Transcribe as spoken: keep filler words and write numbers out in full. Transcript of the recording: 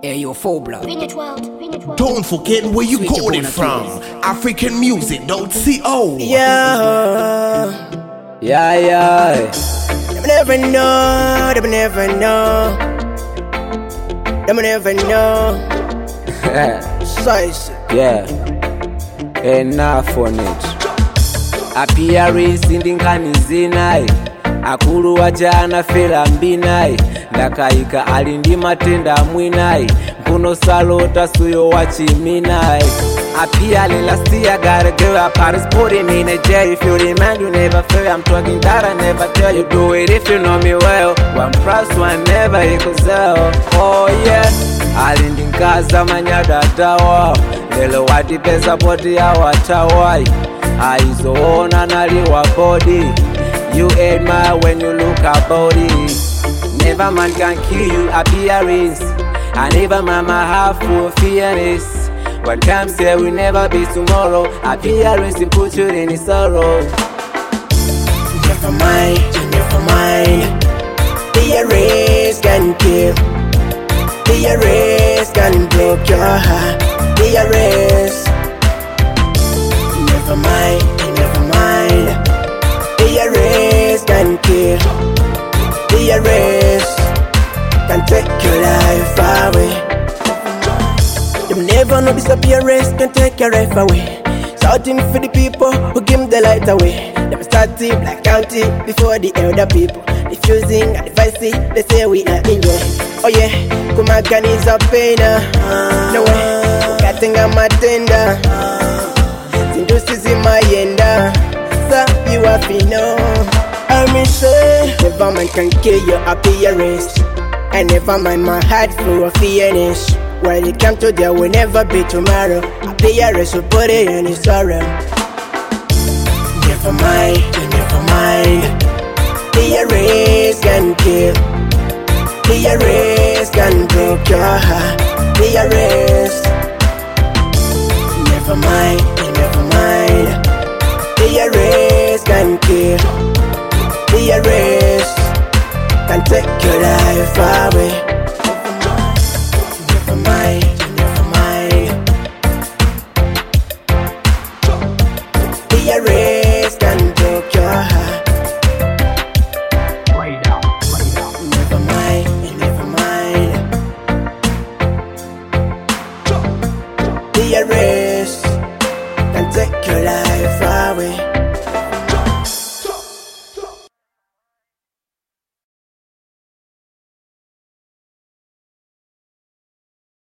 Hey, yo, full blood. Don't forget where you Switch got it up from. on African music dot co. Yeah, yeah, yeah. Them never know, them never know, them never know. Size. Yeah, enough on it. Appearance indinkanizinayi akulu wajana fela mbinayi ndakaika alindi matenda mwinayi mpuno salota suyo wachiminayi. Appearance last year got a girl I participating in a jail. If you demand you never fail, I'm talking that I never tell you. Do it if you know me well. One plus one never equals zero. Oh yeah, alindi nkaza manyada tawa lelo watipesa poti ya watawai aizoona naliwa body. You admire when you look about it. Never man can kill you appearance, and never man my have full fearness. What comes here will never be tomorrow. Appearance will put you in sorrow. Never mind, never mind. Appearance can kill. Appearance can break your heart. Appearance. Never mind, never mind. Appearance can kill. Appearance can take your life away. Them never know this appearance can take your life away. Shouting for the people who give the light away. Them starting Black County before the elder people. Diffusing and devices, they say we are in way. Oh yeah, Kumagan is a painer. No way, Katinga matenda. Sindusis in my yenda. So you have to know. I mean say, never man can kill your appearance. And never mind my heart full of fearness. When it comes to there will never be tomorrow. Appearance will put it in his sorrow. Never mind, never mind. Appearance can kill. Appearance can break your heart. Appearance. Never mind, never mind. Appearance can kill. Appearance can take your life away.